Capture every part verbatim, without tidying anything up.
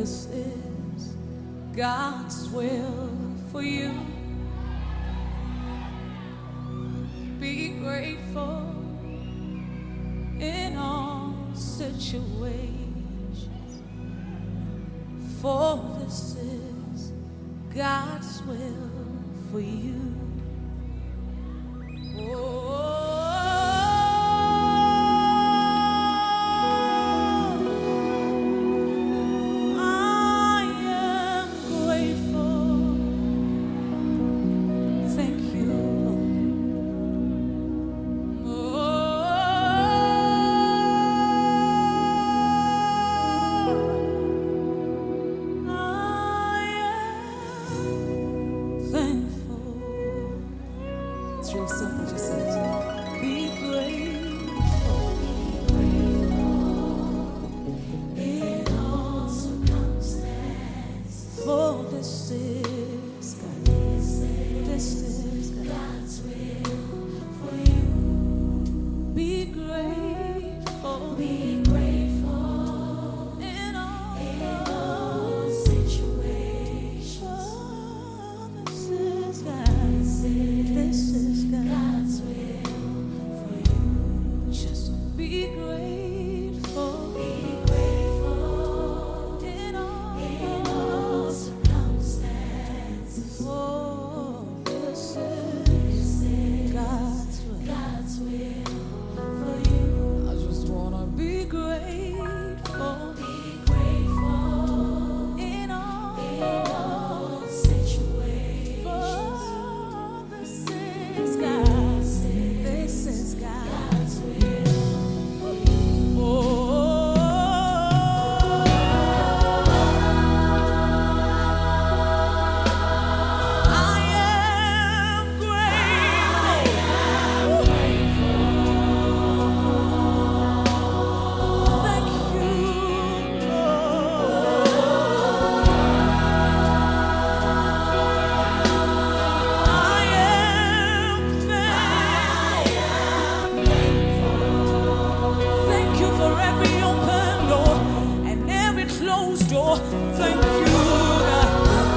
this is God's will for you. Be grateful in all situations, for this is God's will for you. Oh, real simple, just says, be grateful, be grateful in all circumstances. For this is God, this is God's will for you. Be grateful, be grateful in all, in all situations. For this is God, this is God's will for you. Just be grateful, be grateful in all, in all circumstances. For this is God's will, God's will for you. I just wanna be grateful, be grateful in all, in all situations. For this is God. This is God's will for you. Oh, I am grateful. Thank you, Lord. I am thankful. Thank you for every open door and every closed door. Thank you, God.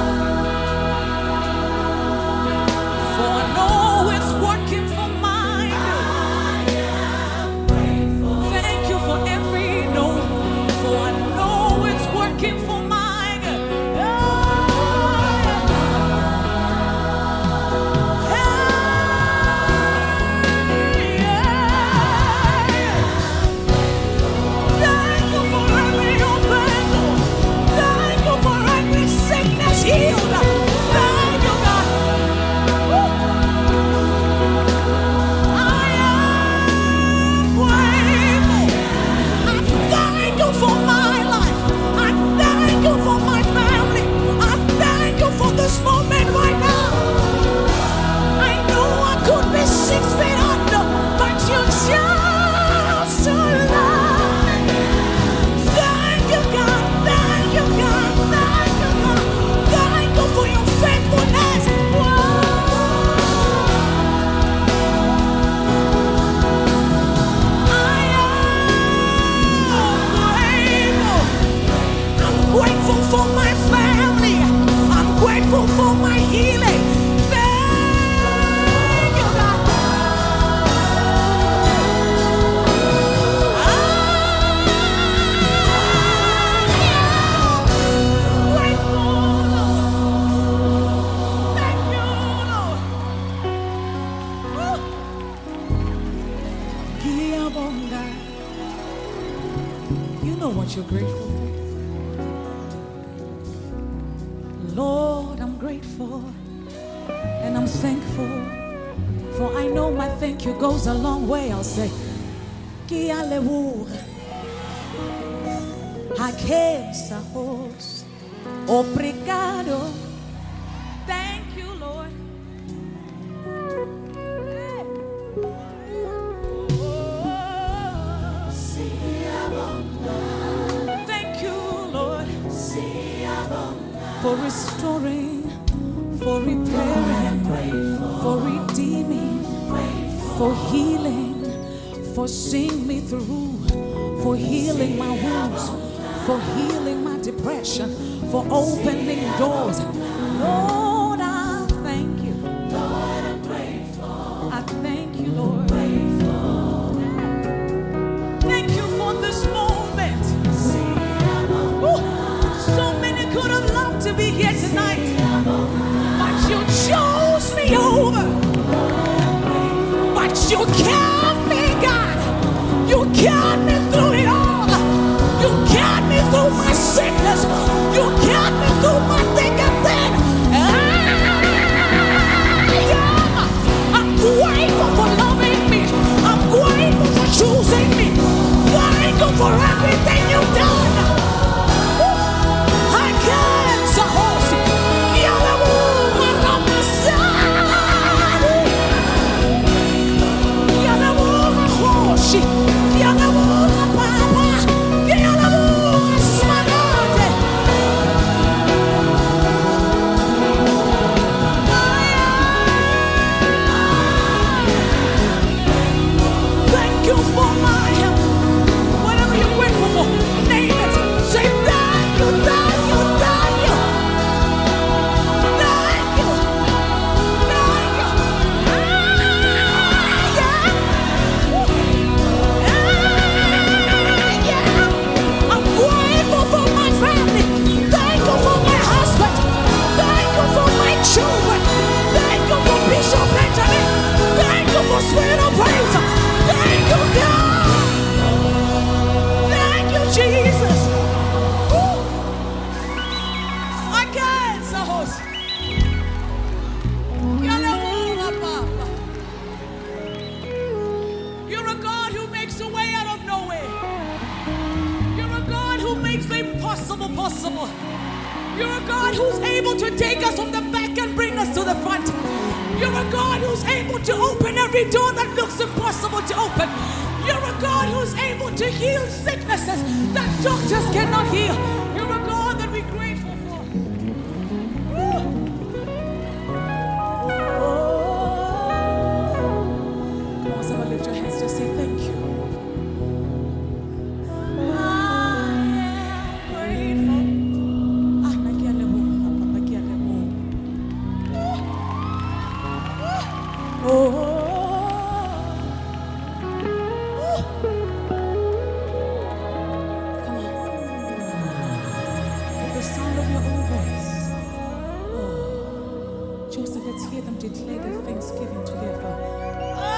For I know it's working for my good. Thank you for every no. For I know it's working for my good. Oh, thank you for every open door. Thank you for every sickness healed. Thank you, God. Woo. I am grateful. I thank you for my life. I thank you for my family. I thank you for this moment right now. I knew I could be six feet under, but you chose to love me. Thank you, God. Thank you, God. Thank you, God. Thank you for your faithfulness. Whoa. I am grateful. I'm grateful for my family. I'm grateful for my healing. Thank you, God. I am grateful, Lord. Thank you, Lord. Woo. Giyabonga. You know what you're grateful for. Lord, I'm grateful and I'm thankful, for I know my thank you goes a long way. I'll say, Kialewu, Hakesa hos, obrigado. Thank you, Lord. Thank you, Lord, for restoring, for repairing, for redeeming, for healing, for seeing me through, for healing my wounds, for healing my depression, for opening doors. Lord, I thank you. Lord, I'm grateful. I thank you, Lord. Grateful. Thank you for this moment. Ooh, so many could have loved to be here tonight, but you chose me over. But you kept me, God. You carried me through it all. You carried me through my sickness. You carried me through my thick and thin. I'm grateful for loving me. I'm grateful for choosing me. Thank you for everything you've done. I can't support you. Thank you for my help. Whatever you're grateful for, name it. Say thank you, thank you, thank you. Thank you. Thank you. Ah, yeah. Ah, yeah. I'm grateful for my family. Thank you for my husband. Thank you for my children. Thank you for Bishop Benjamin. Thank you for Spirit of Praise. Thank you, God. Thank you, Jesus. Woo. I can't suppose. You're a God who makes a way out of no way. You're a God who makes the impossible possible. You're a God who's able to take us from the back and bring us to the front. You're a God who's able to open every door that looks impossible to open. You're a God who's able to heal sicknesses that doctors cannot heal. You're a God that we're grateful for. Woo. Come on, someone lift your hands, just say thank you. I am grateful. Ah, nakialemo, nakialemo. Oh, oh, oh. Come on. With the sound of your own voice. Oh, Joseph, let's hear them declare their thanksgiving to their Father.